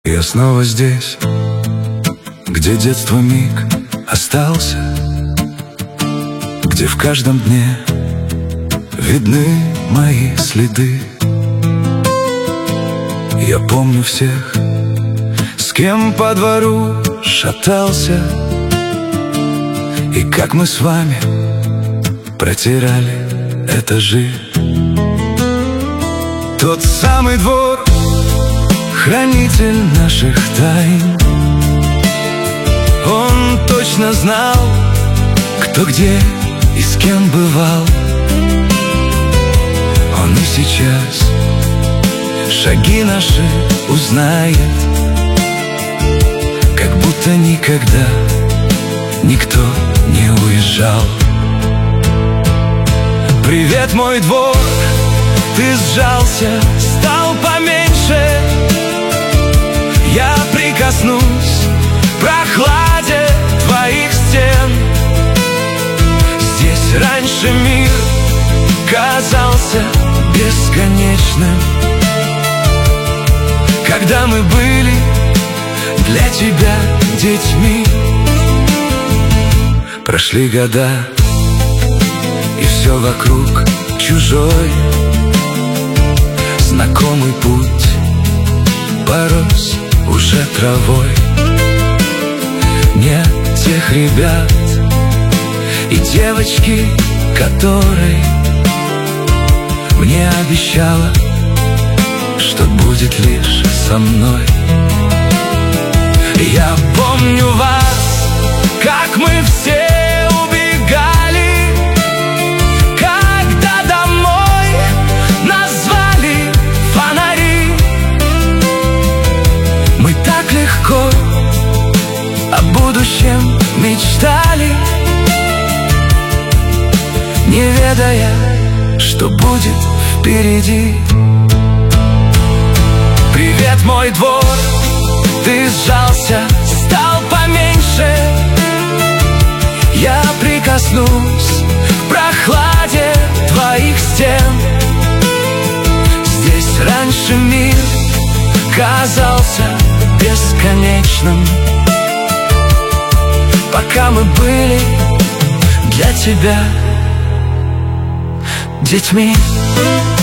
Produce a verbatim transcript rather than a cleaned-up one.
Я снова здесь, где детство миг остался, где в каждом дне видны мои следы. Я помню всех, с кем по двору шатался, и как мы с вами протирали этажи. Тот самый двор, хранитель наших тайн, он точно знал, кто где и с кем бывал. Он и сейчас шаги наши узнает, как будто никогда никто не уезжал. Привет, мой двор, ты сжался, стал поменьше. Я прикоснусь к прохладе твоих стен. Здесь раньше мир казался бесконечным, когда мы были для тебя детьми. Прошли года, и все вокруг чужой. Знакомый путь порос уже травой. Нет тех ребят и девочки, которой мне обещала, что будет лишь со мной. Я помню вас, как мы все убегали, когда домой нас звали фонари. Мы так легко о будущем мечтали, не ведая, что будет впереди. Привет, мой двор, ты сжался, стал поменьше. Я прикоснусь к прохладе твоих стен. Здесь раньше мир казался бесконечным, пока мы были для тебя детьми.